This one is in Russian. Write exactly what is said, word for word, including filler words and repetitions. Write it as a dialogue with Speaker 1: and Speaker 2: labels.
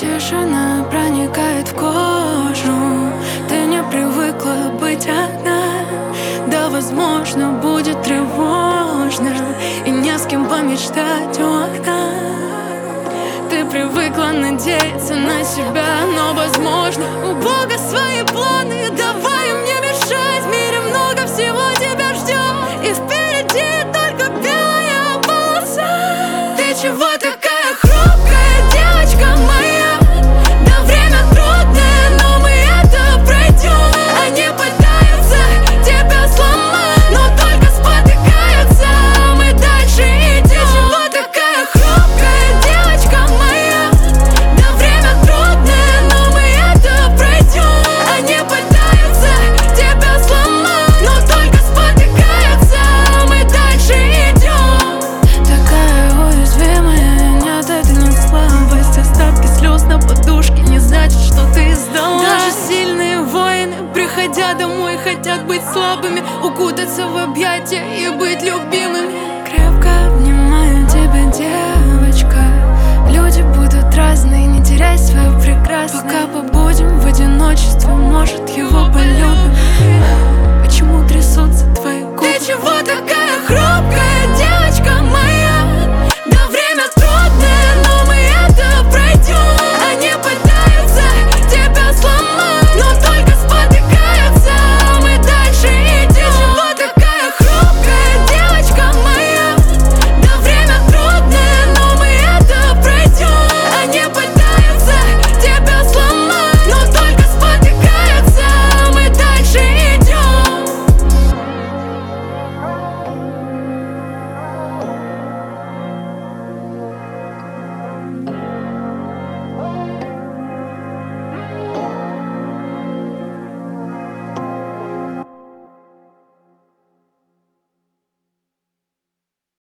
Speaker 1: Тишина проникает в кожу. Ты не привыкла быть одна. Да, возможно, будет тревожно и не с кем помечтать у окна. Ты привыкла надеяться на себя, но, возможно, у Бога свои планы. Давай им не мешать, в мире много всего тебя ждет, и впереди только белая полоса. Ты чего-то